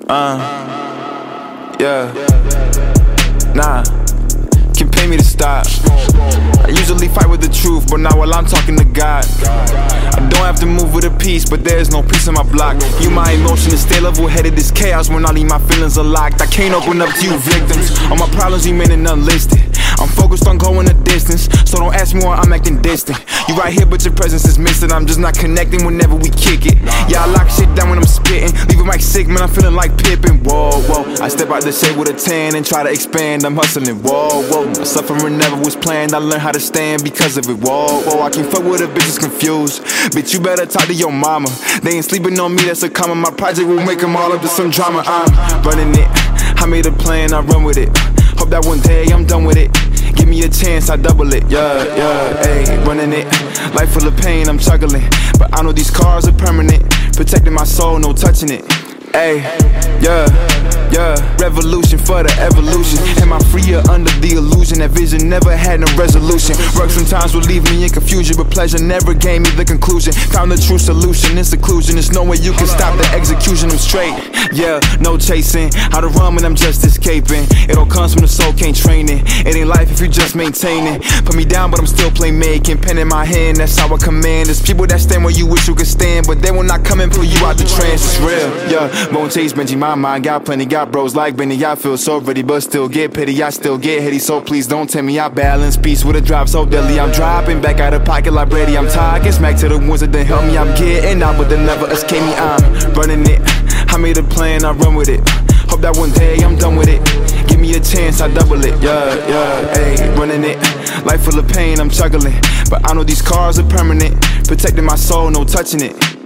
Yeah. Nah, can pay me to stop. I usually fight with the truth, but now while I'm talking to God, I don't have to move with a peace, but there's no peace on my block. You my emotions, stay level-headed, this chaos when I leave my feelings unlocked. I can't open up to you victims, all my problems remaining unlisted. I'm focused on going the distance, so don't ask me why I'm acting distant. You right here, but your presence is missing. I'm just not connecting whenever we kick it. Yeah, I lock shit down when I'm spitting, leave a mic sick, man, I'm feeling like Pippin. Whoa, whoa, I step out the shade with a tan and try to expand, I'm hustling. Whoa, whoa, my suffering never was planned, I learned how to stand because of it. Whoa, whoa, I can't fuck with a bitch who's confused. Bitch, you better talk to your mama. They ain't sleeping on me, that's a comma. My project will make them all up to some drama. I'm running it, I made a plan, I run with it. Hope that one day I'm done with it. Give me a chance, I double it, yeah, ayy, running it. Life full of pain, I'm struggling, but I know these scars are permanent. Protecting my soul, no touching it, ayy, yeah. Revolution for the evolution. Am I freer under the illusion that vision never had no resolution? Work sometimes will leave me in confusion, but pleasure never gave me the conclusion. Found the true solution in seclusion. There's no way you can stop the execution, I'm straight. Yeah, no chasing, how to run when I'm just escaping. It all comes from the soul, can't train it. It ain't life if you just maintain it. Put me down, but I'm still playmaking. Pen in my hand, that's how I command. There's people that stand where you wish you could stand, but they will not come and pull you out the trance. It's real, yeah. Won't chase Benji, my mind got plenty. Got bros like Benny, I feel so ready, but still get pity. I still get heady, so please don't tell me I balance peace with a drop so deadly. I'm dropping back out of pocket like Brady. I'm talking smack to the ones that didn't help me. I'm getting out, but they never escape me. I'm running it, I made a plan, I run with it. Hope that one day I'm done with it. Give me a chance, I double it, yeah, ayy, running it. Life full of pain, I'm struggling, but I know these scars are permanent. Protecting my soul, no touching it.